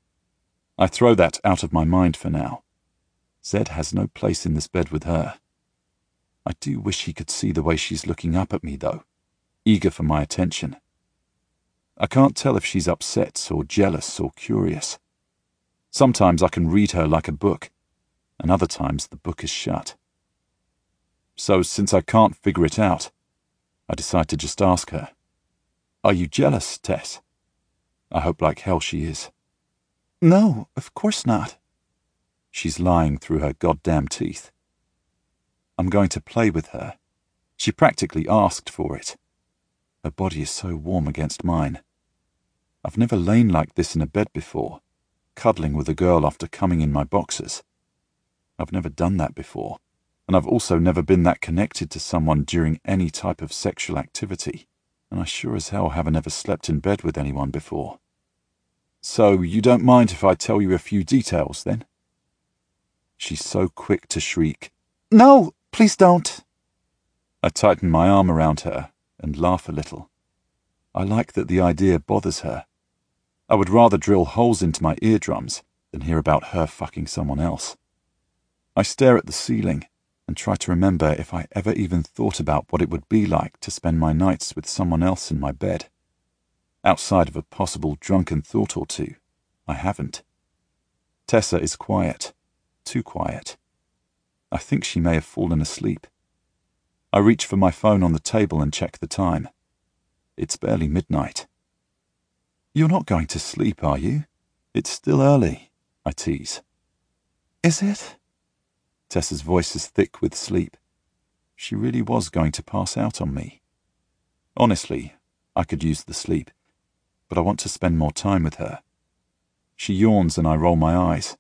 I throw that out of my mind for now. Zed has no place in this bed with her. I do wish he could see the way she's looking up at me, though, eager for my attention. I can't tell if she's upset or jealous or curious. Sometimes I can read her like a book, and other times the book is shut. So, since I can't figure it out, I decide to just ask her, Are you jealous, Tess? I hope like hell she is. No, of course not. She's lying through her goddamn teeth. I'm going to play with her. She practically asked for it. Her body is so warm against mine. I've never lain like this in a bed before, cuddling with a girl after coming in my boxers. I've never done that before, and I've also never been that connected to someone during any type of sexual activity, and I sure as hell haven't ever slept in bed with anyone before. So you don't mind if I tell you a few details, then? She's so quick to shriek, No, please don't. I tighten my arm around her and laugh a little. I like that the idea bothers her. I would rather drill holes into my eardrums than hear about her fucking someone else. I stare at the ceiling and try to remember if I ever even thought about what it would be like to spend my nights with someone else in my bed. Outside of a possible drunken thought or two, I haven't. Tessa is quiet, too quiet. I think she may have fallen asleep. I reach for my phone on the table and check the time. It's barely midnight. "You're not going to sleep, are you? It's still early," I tease. "Is it?" Tessa's voice is thick with sleep. She really was going to pass out on me. Honestly, I could use the sleep, but I want to spend more time with her. She yawns and I roll my eyes.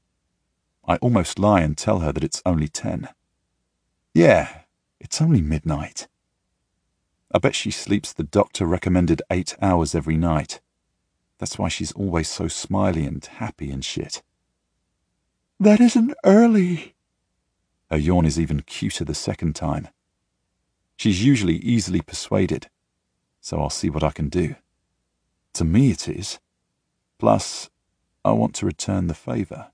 I almost lie and tell her that it's only ten. Yeah, it's only midnight. I bet she sleeps the doctor-recommended eight hours every night. That's why she's always so smiley and happy and shit. "That isn't early." Her yawn is even cuter the second time. She's usually easily persuaded, so I'll see what I can do. To me it is. Plus, I want to return the favour.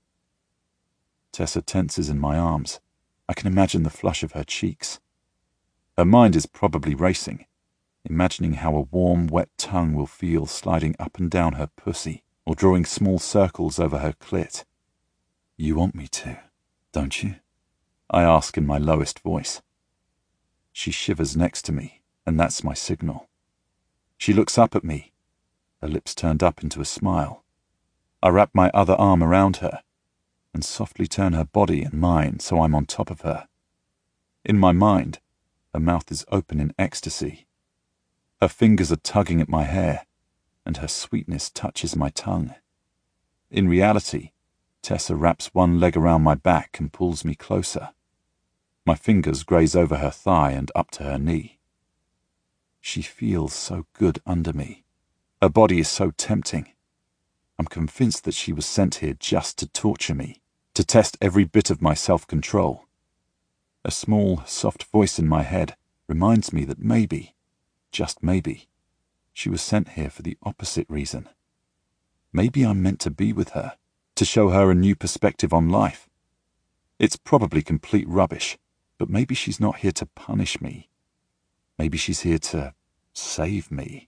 Tessa tenses in my arms. I can imagine the flush of her cheeks. Her mind is probably racing, imagining how a warm, wet tongue will feel sliding up and down her pussy or drawing small circles over her clit. "You want me to, don't you?" I ask in my lowest voice. She shivers next to me, and that's my signal. She looks up at me, her lips turned up into a smile. I wrap my other arm around her and softly turn her body and mine so I'm on top of her. In my mind, her mouth is open in ecstasy. Her fingers are tugging at my hair, and her sweetness touches my tongue. In reality, Tessa wraps one leg around my back and pulls me closer. My fingers graze over her thigh and up to her knee. She feels so good under me. Her body is so tempting. I'm convinced that she was sent here just to torture me, to test every bit of my self-control. A small, soft voice in my head reminds me that maybe, just maybe, she was sent here for the opposite reason. Maybe I'm meant to be with her, to show her a new perspective on life. It's probably complete rubbish, but maybe she's not here to punish me. Maybe she's here to save me.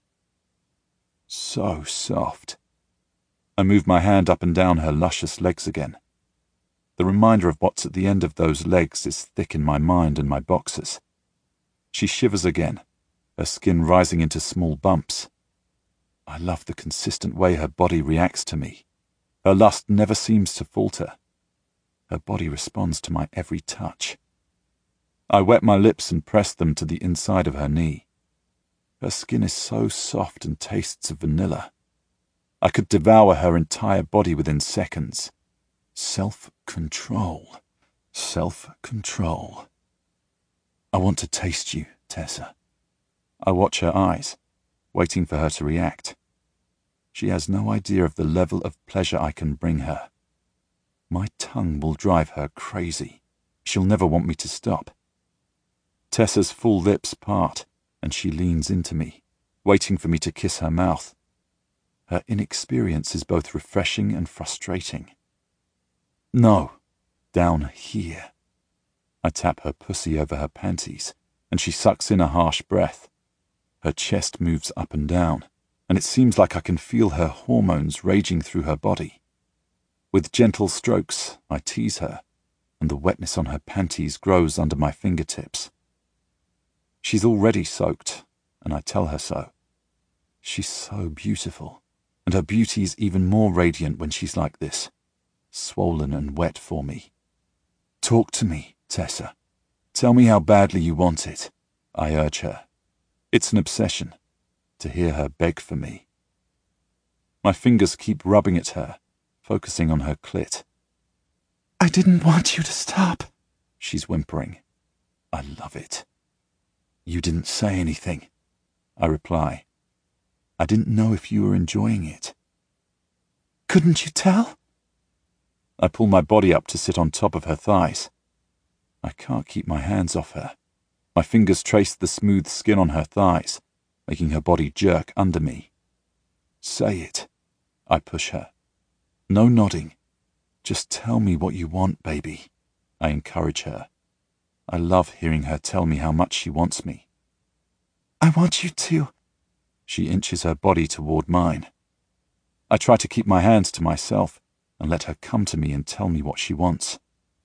So soft. I move my hand up and down her luscious legs again. The reminder of what's at the end of those legs is thick in my mind and my boxers. She shivers again, her skin rising into small bumps. I love the consistent way her body reacts to me. Her lust never seems to falter. Her body responds to my every touch. I wet my lips and press them to the inside of her knee. Her skin is so soft and tastes of vanilla. I could devour her entire body within seconds. Self-control. Self-control. I want to taste you, Tessa. I watch her eyes, waiting for her to react. She has no idea of the level of pleasure I can bring her. My tongue will drive her crazy. She'll never want me to stop. Tessa's full lips part, and she leans into me, waiting for me to kiss her mouth. Her inexperience is both refreshing and frustrating. No, down here. I tap her pussy over her panties, and she sucks in a harsh breath. Her chest moves up and down, and it seems like I can feel her hormones raging through her body. With gentle strokes, I tease her, and the wetness on her panties grows under my fingertips. She's already soaked, and I tell her so. She's so beautiful, and her beauty is even more radiant when she's like this, swollen and wet for me. Talk to me, Tessa. Tell me how badly you want it, I urge her. It's an obsession, to hear her beg for me. My fingers keep rubbing at her, focusing on her clit. I didn't want you to stop, she's whimpering. I love it. You didn't say anything, I reply. I didn't know if you were enjoying it. Couldn't you tell? I pull my body up to sit on top of her thighs. I can't keep my hands off her. My fingers trace the smooth skin on her thighs, making her body jerk under me. Say it, I push her. No nodding. Just tell me what you want, baby. I encourage her. I love hearing her tell me how much she wants me. I want you to. She inches her body toward mine. I try to keep my hands to myself and let her come to me and tell me what she wants.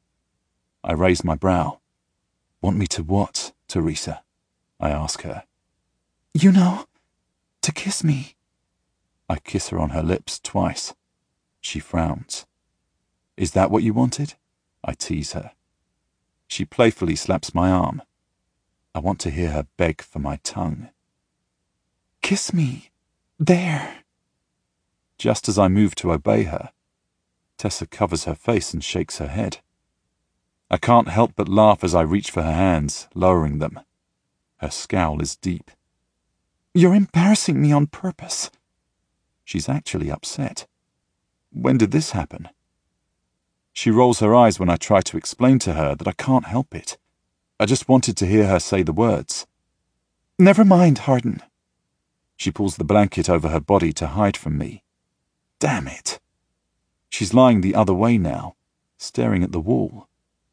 I raise my brow. Want me to what, Teresa? I ask her. You know, to kiss me. I kiss her on her lips twice. She frowns. Is that what you wanted? I tease her. She playfully slaps my arm. I want to hear her beg for my tongue. Kiss me. There. Just as I move to obey her, Tessa covers her face and shakes her head. I can't help but laugh as I reach for her hands, lowering them. Her scowl is deep. You're embarrassing me on purpose. She's actually upset. When did this happen? She rolls her eyes when I try to explain to her that I can't help it. I just wanted to hear her say the words. Never mind, Hardin. She pulls the blanket over her body to hide from me. Damn it. She's lying the other way now, staring at the wall.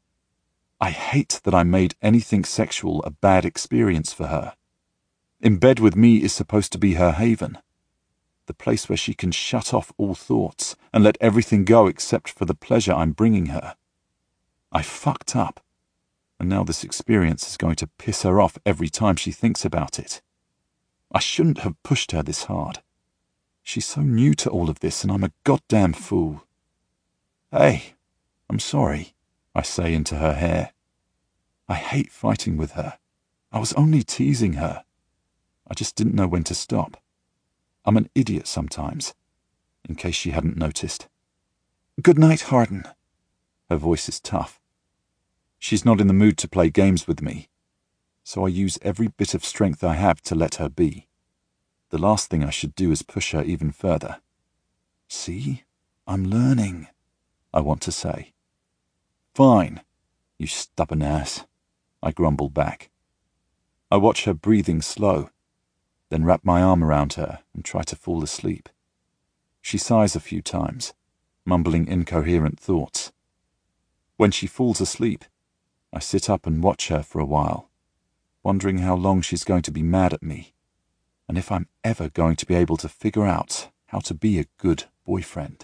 I hate that I made anything sexual a bad experience for her. In bed with me is supposed to be her haven, the place where she can shut off all thoughts and let everything go except for the pleasure I'm bringing her. I fucked up, and now this experience is going to piss her off every time she thinks about it. I shouldn't have pushed her this hard. She's so new to all of this, and I'm a goddamn fool. Hey, I'm sorry, I say into her hair. I hate fighting with her. I was only teasing her. I just didn't know when to stop. I'm an idiot sometimes, in case she hadn't noticed. Good night, Hardin. Her voice is tough. She's not in the mood to play games with me, so I use every bit of strength I have to let her be. The last thing I should do is push her even further. See? I'm learning, I want to say. Fine, you stubborn ass, I grumble back. I watch her breathing slow, then wrap my arm around her and try to fall asleep. She sighs a few times, mumbling incoherent thoughts. When she falls asleep, I sit up and watch her for a while, wondering how long she's going to be mad at me, and if I'm ever going to be able to figure out how to be a good boyfriend.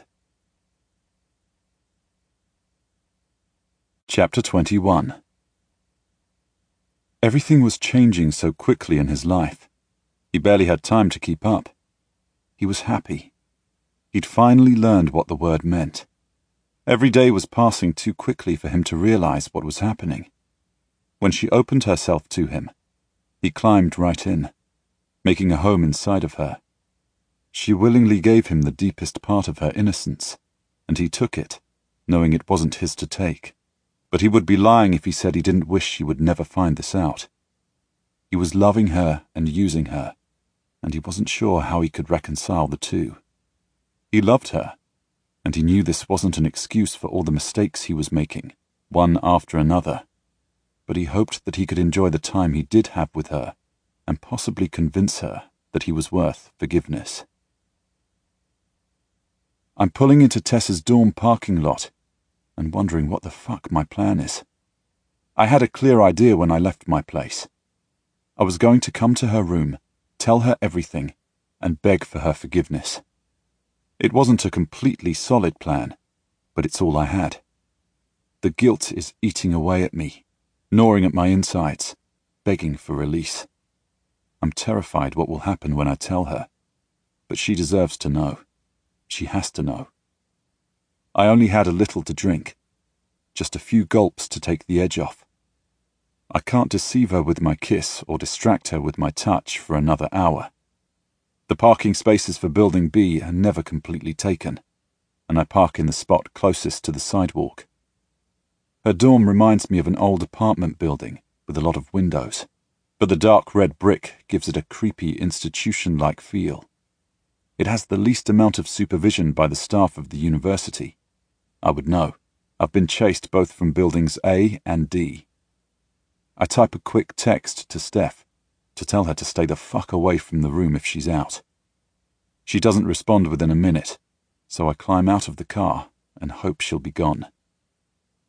Chapter twenty-one. Everything was changing so quickly in his life. He barely had time to keep up. He was happy. He'd finally learned what the word meant. Every day was passing too quickly for him to realize what was happening. When she opened herself to him, he climbed right in, making a home inside of her. She willingly gave him the deepest part of her innocence, and he took it, knowing it wasn't his to take. But he would be lying if he said he didn't wish she would never find this out. He was loving her and using her, and he wasn't sure how he could reconcile the two. He loved her, and he knew this wasn't an excuse for all the mistakes he was making, one after another. But he hoped that he could enjoy the time he did have with her, and possibly convince her that he was worth forgiveness. I'm pulling into Tessa's dorm parking lot, and wondering what the fuck my plan is. I had a clear idea when I left my place. I was going to come to her room, tell her everything, and beg for her forgiveness. It wasn't a completely solid plan, but it's all I had. The guilt is eating away at me, gnawing at my insides, begging for release. I'm terrified what will happen when I tell her, but she deserves to know. She has to know. I only had a little to drink, just a few gulps to take the edge off. I can't deceive her with my kiss or distract her with my touch for another hour. The parking spaces for Building B are never completely taken, and I park in the spot closest to the sidewalk. Her dorm reminds me of an old apartment building with a lot of windows, but the dark red brick gives it a creepy institution-like feel. It has the least amount of supervision by the staff of the university. I would know. I've been chased both from buildings A and D. I type a quick text to Steph to tell her to stay the fuck away from the room if she's out. She doesn't respond within a minute, so I climb out of the car and hope she'll be gone.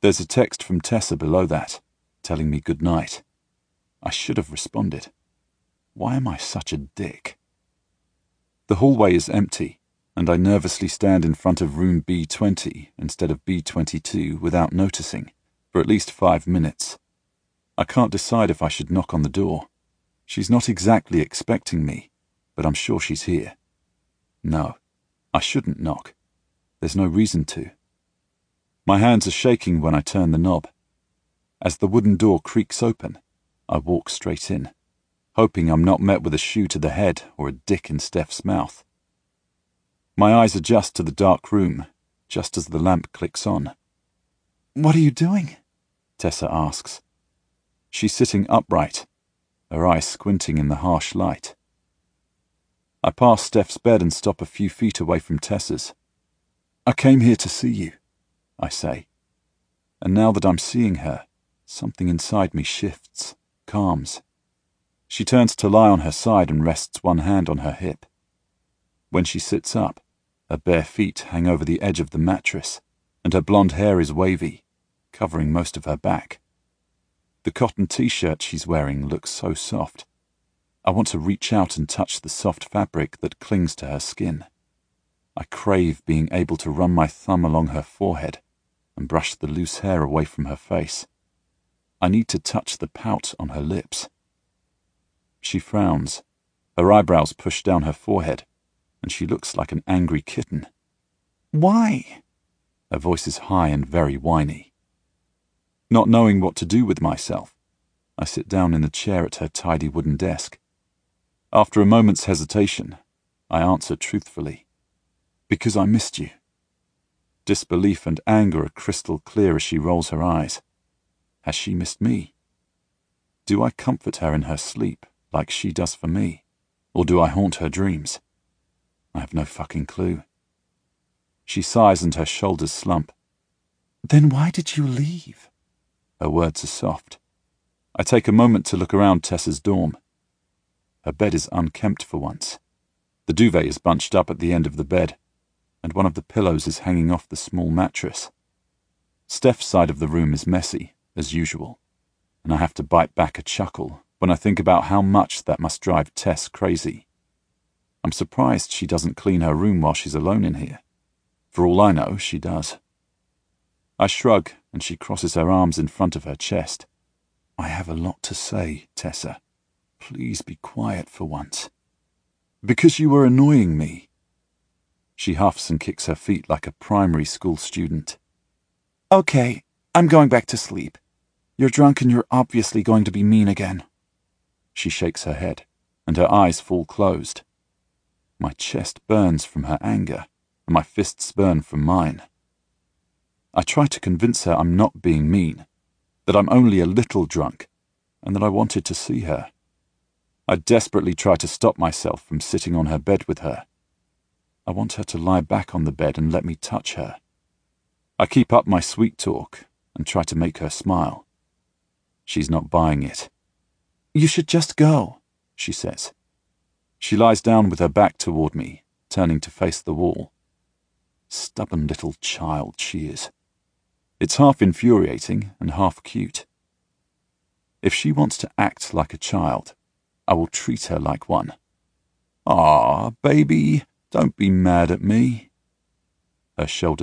There's a text from Tessa below that, telling me good night. I should have responded. Why am I such a dick? The hallway is empty, and I nervously stand in front of room B twenty instead of B twenty-two without noticing, for at least five minutes. I can't decide if I should knock on the door. She's not exactly expecting me, but I'm sure she's here. No, I shouldn't knock. There's no reason to. My hands are shaking when I turn the knob. As the wooden door creaks open, I walk straight in, hoping I'm not met with a shoe to the head or a dick in Steph's mouth. My eyes adjust to the dark room, just as the lamp clicks on. "What are you doing?" Tessa asks. She's sitting upright, her eyes squinting in the harsh light. I pass Steph's bed and stop a few feet away from Tessa's. "I came here to see you," I say. And now that I'm seeing her, something inside me shifts, calms. She turns to lie on her side and rests one hand on her hip. When she sits up, her bare feet hang over the edge of the mattress, and her blonde hair is wavy, covering most of her back. The cotton t-shirt she's wearing looks so soft. I want to reach out and touch the soft fabric that clings to her skin. I crave being able to run my thumb along her forehead and brush the loose hair away from her face. I need to touch the pout on her lips. She frowns, her eyebrows push down her forehead, and she looks like an angry kitten. "Why?" Her voice is high and very whiny. Not knowing what to do with myself, I sit down in the chair at her tidy wooden desk. After a moment's hesitation, I answer truthfully. "Because I missed you." Disbelief and anger are crystal clear as she rolls her eyes. Has she missed me? Do I comfort her in her sleep like she does for me, or do I haunt her dreams? I have no fucking clue. She sighs and her shoulders slump. "Then why did you leave?" Her words are soft. I take a moment to look around Tessa's dorm. Her bed is unkempt for once. The duvet is bunched up at the end of the bed, and one of the pillows is hanging off the small mattress. Steph's side of the room is messy, as usual, and I have to bite back a chuckle when I think about how much that must drive Tess crazy. I'm surprised she doesn't clean her room while she's alone in here. For all I know, she does. I shrug, and she crosses her arms in front of her chest. "I have a lot to say, Tessa. Please be quiet for once." "Because you were annoying me." She huffs and kicks her feet like a primary school student. "Okay, I'm going back to sleep. You're drunk and you're obviously going to be mean again." She shakes her head, and her eyes fall closed. My chest burns from her anger, and my fists burn from mine. I try to convince her I'm not being mean, that I'm only a little drunk, and that I wanted to see her. I desperately try to stop myself from sitting on her bed with her. I want her to lie back on the bed and let me touch her. I keep up my sweet talk and try to make her smile. She's not buying it. "You should just go," she says. She lies down with her back toward me, turning to face the wall. Stubborn little child she is. It's half infuriating and half cute. If she wants to act like a child, I will treat her like one. "Aw, baby, don't be mad at me." Her shoulders